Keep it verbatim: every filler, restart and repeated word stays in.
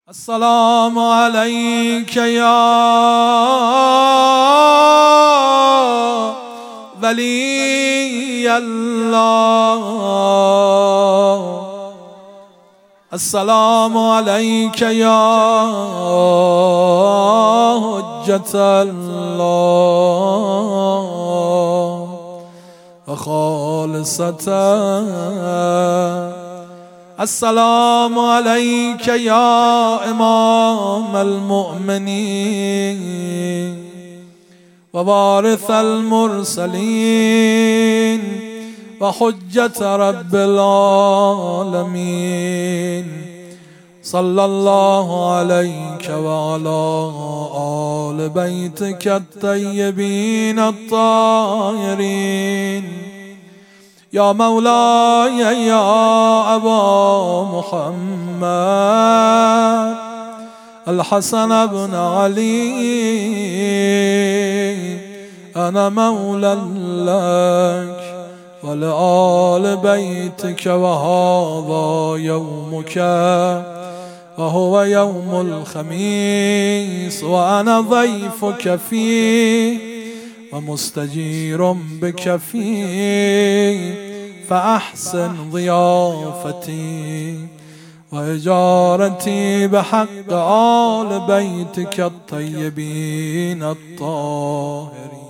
السلام عليك يا ولي الله. السلام عليك يا حجة الله وخالصته. السلام عليك يا إمام المؤمنين ووارث المرسلين وحجة رب العالمين. صلى الله عليك وعلى آل بيتك الطيبين الطاهرين. يا مولاي يا أبا محمد الحسن بن علي، أنا مولى لك ولآل بيتك، وهذا يومك وهو يوم الخميس، وأنا ضيفك فيه ومستجير بك فيه، فأحسن ضيافتي وإجارتي بحق آل بيتك الطيبين الطاهرين.